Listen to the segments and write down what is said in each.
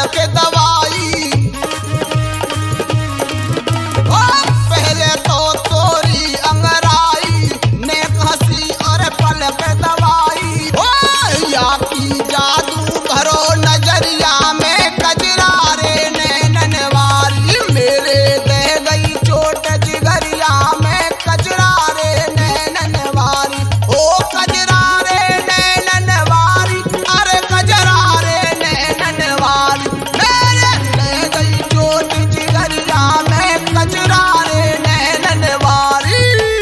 पल के दवाई। ओ पहले तो तोरी अंगराई, नेक हंसी और पल के दवाई। ओ या की जादू भरो नजरिया में कजरा रे नैनन वारी, मेरे दे गई चोट जिगरिया में कजरा रे नैनन वारी। ओ कजरा रे नैनन वारी, अरे कजरा रे नैनन वारी, मेरे दे गई चोट जिगरिया में कजरा रे नैनन वारी।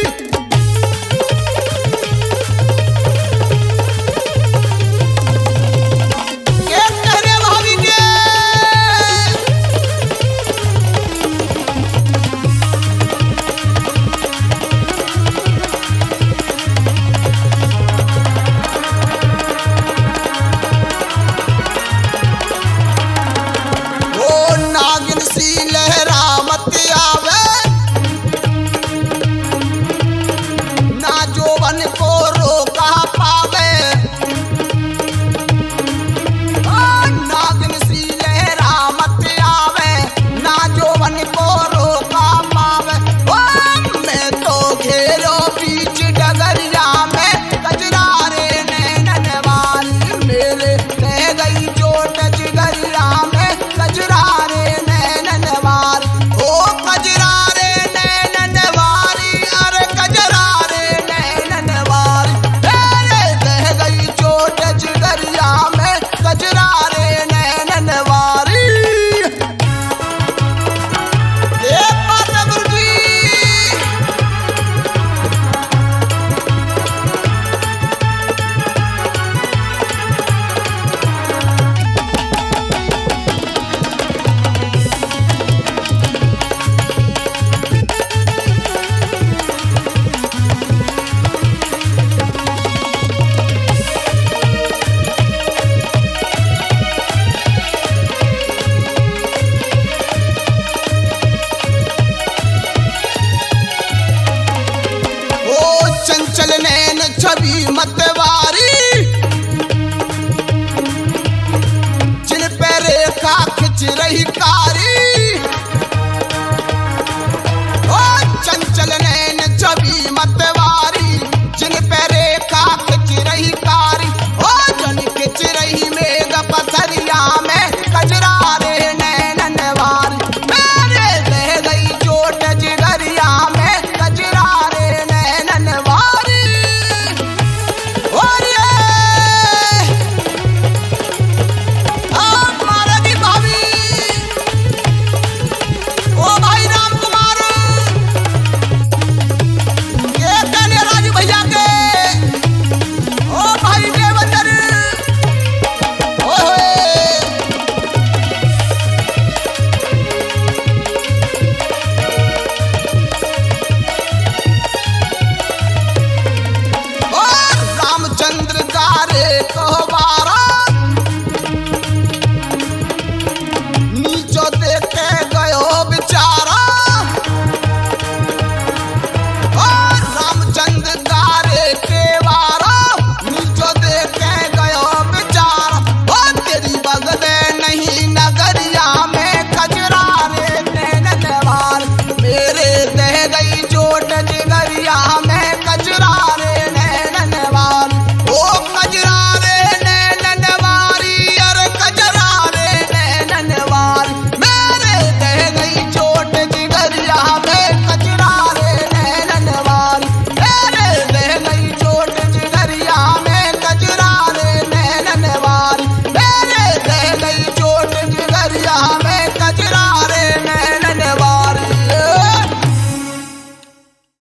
ये कहरे भाभी के ओ नागिन सी लहरा मत आवे, ना जोवन को रोका पावे। ओ नागिन सी लहरा मत आवे, ना जोवन को रोका पावे। ओ मैं तो घेरो बीच डगरिया में कजरा रे नैनन वाली, मेरे रह गई चोट जिगरिया में कजरा रे नैनन वाली। ओ कजरा रे नैनन वाली, अरे कजरा रे नैनन वाली, मेरे रह गई चोट जिगरिया में कजरा रे नैनन वाली। ये बात गुरुजी ओ चंचल नैन छवि मतवारी, जिन पे रेखा खिंच रही कारी।